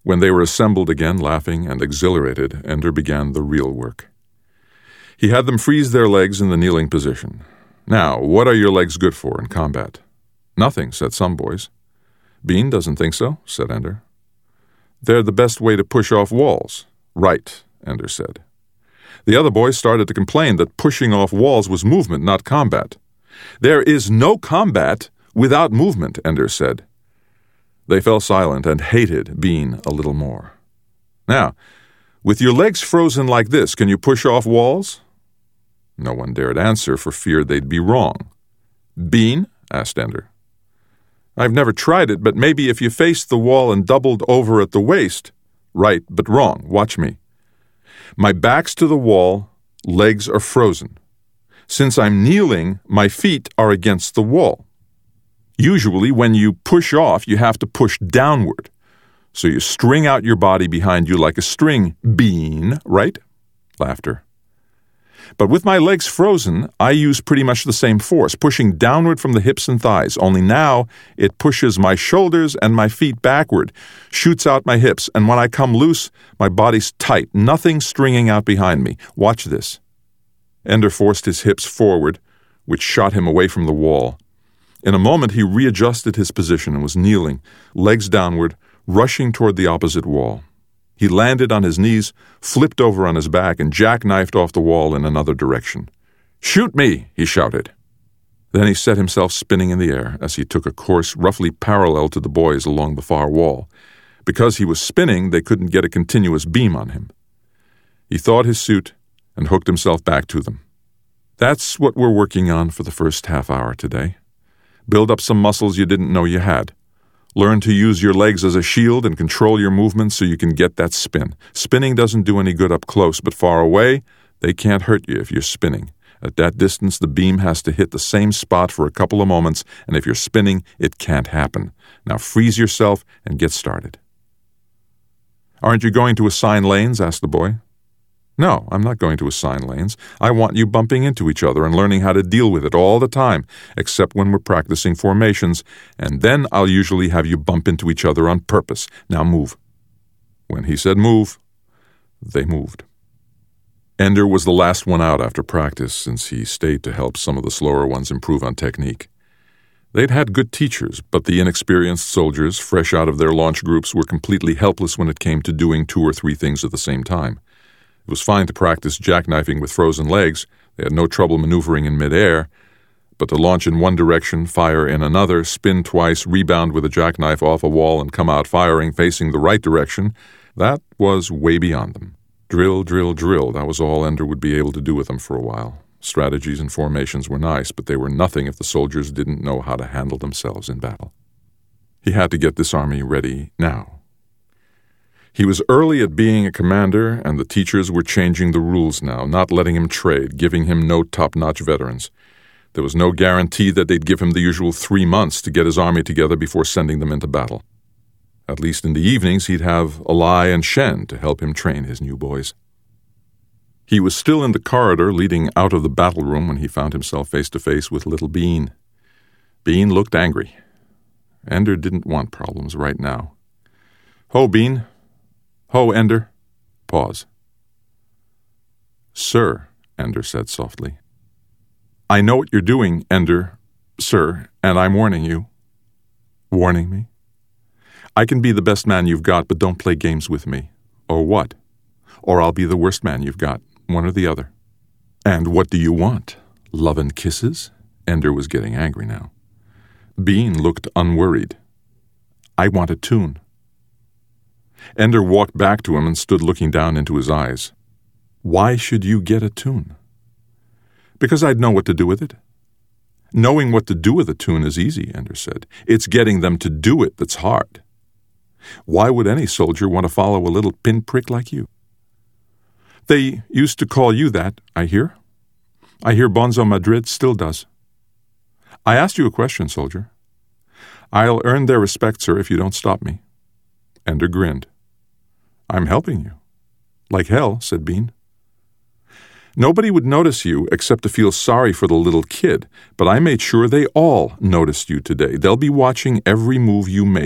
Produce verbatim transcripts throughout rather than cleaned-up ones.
When they were assembled again, laughing and exhilarated, Ender began the real work. He had them freeze their legs in the kneeling position. Now, what are your legs good for in combat? Nothing, said some boys. Bean doesn't think so, said Ender. They're the best way to push off walls. Right, Ender said. The other boys started to complain that pushing off walls was movement, not combat. There is no combat without movement, Ender said. They fell silent and hated Bean a little more. Now, with your legs frozen like this, can you push off walls? No one dared answer for fear they'd be wrong. Bean? Asked Ender. I've never tried it, but maybe if you faced the wall and doubled over at the waist. Right, but wrong. Watch me. My back's to the wall, legs are frozen. Since I'm kneeling, my feet are against the wall. Usually, when you push off, you have to push downward. So you string out your body behind you like a string bean, right? Laughter. But with my legs frozen, I use pretty much the same force, pushing downward from the hips and thighs, only now it pushes my shoulders and my feet backward, shoots out my hips, and when I come loose, my body's tight, nothing stringing out behind me. Watch this. Ender forced his hips forward, which shot him away from the wall. In a moment, he readjusted his position and was kneeling, legs downward, rushing toward the opposite wall. He landed on his knees, flipped over on his back, and jackknifed off the wall in another direction. "Shoot me!" he shouted. Then he set himself spinning in the air as he took a course roughly parallel to the boys along the far wall. Because he was spinning, they couldn't get a continuous beam on him. He thawed his suit and hooked himself back to them. That's what we're working on for the first half hour today. Build up some muscles you didn't know you had. Learn to use your legs as a shield and control your movements so you can get that spin. Spinning doesn't do any good up close, but far away, they can't hurt you if you're spinning. At that distance, the beam has to hit the same spot for a couple of moments, and if you're spinning, it can't happen. Now freeze yourself and get started. Aren't you going to assign lanes? Asked the boy. No, I'm not going to assign lanes. I want you bumping into each other and learning how to deal with it all the time, except when we're practicing formations, and then I'll usually have you bump into each other on purpose. Now move. When he said move, they moved. Ender was the last one out after practice, since he stayed to help some of the slower ones improve on technique. They'd had good teachers, but the inexperienced soldiers, fresh out of their launch groups, were completely helpless when it came to doing two or three things at the same time. It was fine to practice jackknifing with frozen legs. They had no trouble maneuvering in midair. But to launch in one direction, fire in another, spin twice, rebound with a jackknife off a wall, and come out firing facing the right direction, that was way beyond them. Drill, drill, drill, that was all Ender would be able to do with them for a while. Strategies and formations were nice, but they were nothing if the soldiers didn't know how to handle themselves in battle. He had to get this army ready now. He was early at being a commander, and the teachers were changing the rules now, not letting him trade, giving him no top-notch veterans. There was no guarantee that they'd give him the usual three months to get his army together before sending them into battle. At least in the evenings, he'd have Alai and Shen to help him train his new boys. He was still in the corridor leading out of the battle room when he found himself face-to-face with little Bean. Bean looked angry. Ender didn't want problems right now. "Ho, Bean. Ho, Ender." Pause. "Sir," Ender said softly. "I know what you're doing, Ender, sir, and I'm warning you." "Warning me?" "I can be the best man you've got, but don't play games with me." "Or what?" "Or I'll be the worst man you've got, one or the other." "And what do you want? Love and kisses?" Ender was getting angry now. Bean looked unworried. "I want a tune." Ender walked back to him and stood looking down into his eyes. "Why should you get a tune?" "Because I'd know what to do with it." "Knowing what to do with a tune is easy," Ender said. "It's getting them to do it that's hard. Why would any soldier want to follow a little pinprick like you?" "They used to call you that, I hear. I hear Bonzo Madrid still does." "I asked you a question, soldier." "I'll earn their respect, sir, if you don't stop me." Ender grinned. "I'm helping you." "Like hell," said Bean. "Nobody would notice you except to feel sorry for the little kid, but I made sure they all noticed you today. They'll be watching every move you make,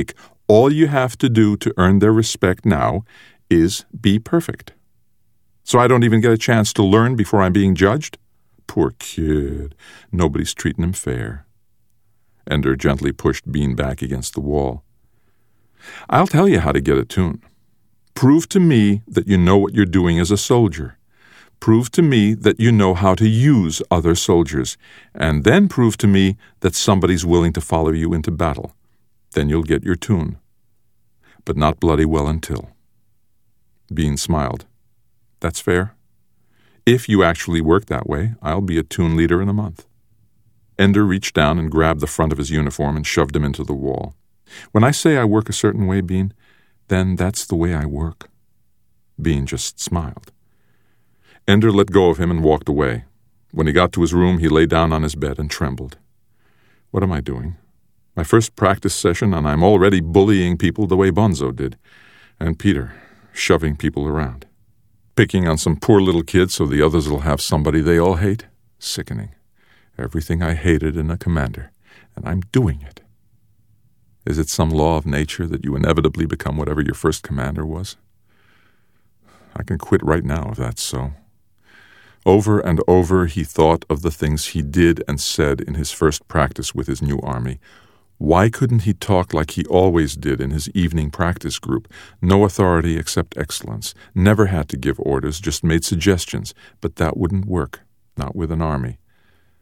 All you have to do to earn their respect now is be perfect. So I don't even get a chance to learn before I'm being judged? Poor kid. Nobody's treating him fair. Ender gently pushed Bean back against the wall. I'll tell you how to get a tune. Prove to me that you know what you're doing as a soldier. Prove to me that you know how to use other soldiers. And then prove to me that somebody's willing to follow you into battle. Then you'll get your tune. But not bloody well until. Bean smiled. That's fair. If you actually work that way, I'll be a tune leader in a month. Ender reached down and grabbed the front of his uniform and shoved him into the wall. When I say I work a certain way, Bean, then that's the way I work. Bean just smiled. Ender let go of him and walked away. When he got to his room, he lay down on his bed and trembled. What am I doing? My first practice session, and I'm already bullying people the way Bonzo did. And Peter, shoving people around. Picking on some poor little kid so the others will have somebody they all hate? Sickening. Everything I hated in a commander, and I'm doing it. Is it some law of nature that you inevitably become whatever your first commander was? I can quit right now if that's so. Over and over he thought of the things he did and said in his first practice with his new army. Why couldn't he talk like he always did in his evening practice group? No authority except excellence. Never had to give orders, just made suggestions. But that wouldn't work, not with an army.